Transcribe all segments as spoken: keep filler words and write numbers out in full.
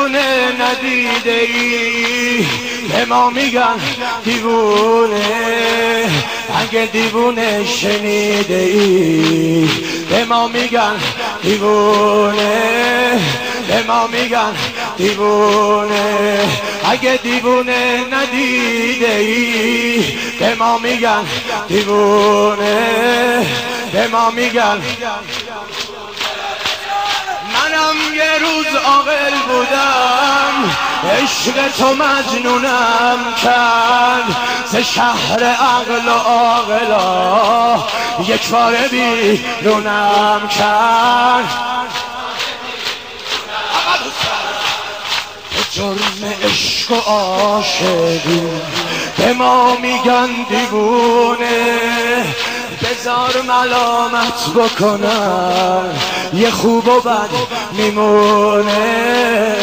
دیوونه ندیده ای، به ما میگن دیوونه. اگه دیوونه شنیده ای، به ما میگن دیوونه، به ما میگن دیوونه. اگه دیوونه ندیده ای، به ما میگن دیوونه، به ما میگن. منم یه روز عاقل بودم، عشق تو مجنونم کرد. ز شهر عقل و عاقلا یک باره بیرونم کرد. جرم عشق و عاشقی به ما میگن دیوونه. بذار ملامت بکنن، یه خوب و بد میمونه.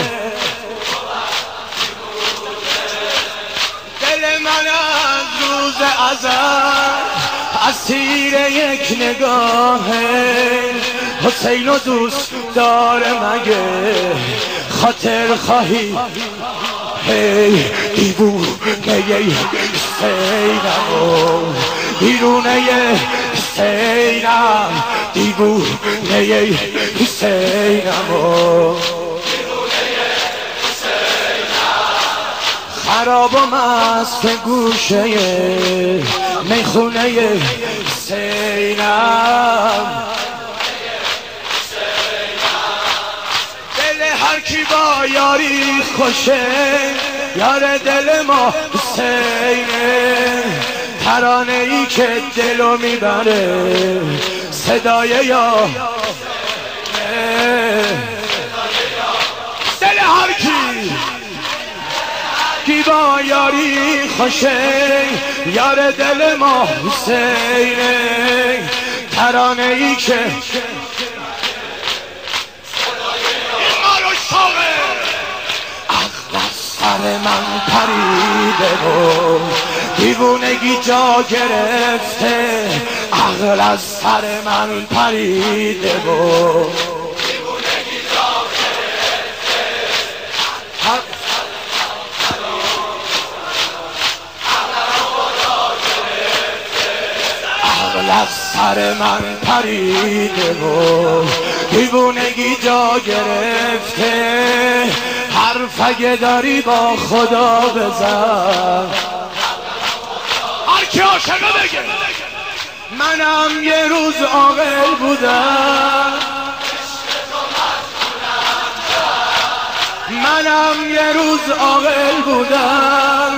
دل من از روز ازل اسیر یک نگاهه. حسین و دوست داره مگه خاطر خواهی؟ هی دیوونه حسینم، دیوونه حسینم، دیوونه حسینم. خراب و مست گوشه میخونه حسینم. هر کی با یاری خوشه، یار دل ما حسینه. ترانه ای که دلو میبره، صدای یا دل هر کی کی با یاری خوشه، یار دل ما حسینه. ترانه ای که سر من پریده و دیوونگی جا گرفته. عقل از سر من پریده و دیوونگی جا گرفته. عقل از سر من پریده و دیوونگی جا گرفته. حرف اگه داری با خدا بزن، هر کی عاشقه بگه. منم یه روز عاقل بودم، منم یه روز عاقل بودم.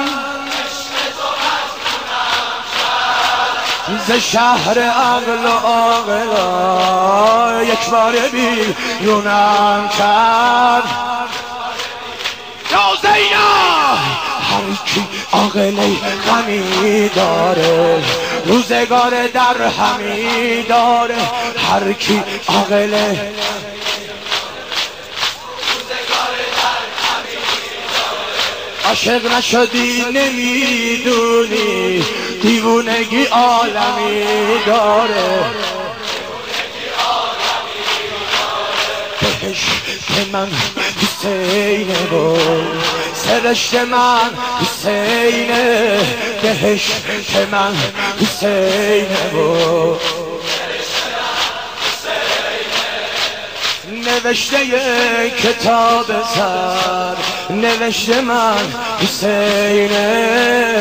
ز شهر عقل و عاقلا یک باره بیرونم کرد. یا زینب هر کی عاقله غمی داره، روزگار در همی داره. هر کی عاقله عاشق نشدی نمیدونی، دیوونگی عالمی داره. بهشت من حسینه و سرشت من حسینه. بهشت من حسینه و نوشته کتاب سر، نوشته من حسینه.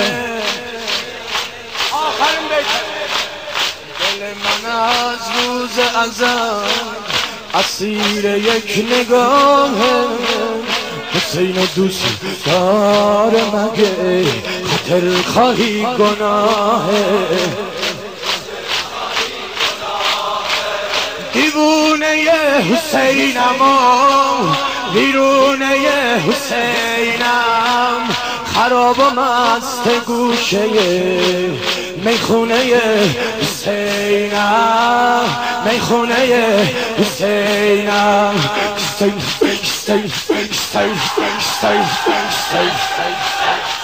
آخرین بیت. دل من از روز ازل اسیر یک نگاه. حسین و دوست داره مگه خاطر خواهی گناه؟ دیوونه حسینم و ویرونه حسینم، خراب و مست گوشه میخونه حسینم، میخونه حسینم. حسین حسین حسین حسین حسین